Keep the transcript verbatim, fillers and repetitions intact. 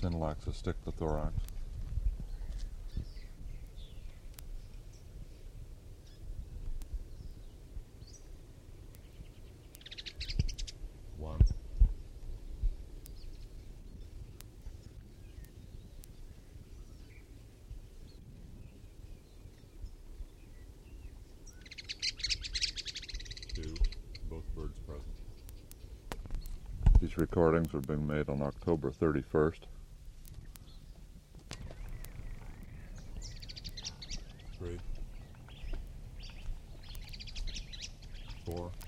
Synlax a stick to thorax. One. Two. Both birds present. These recordings are being made on October thirty-first. Three. Four.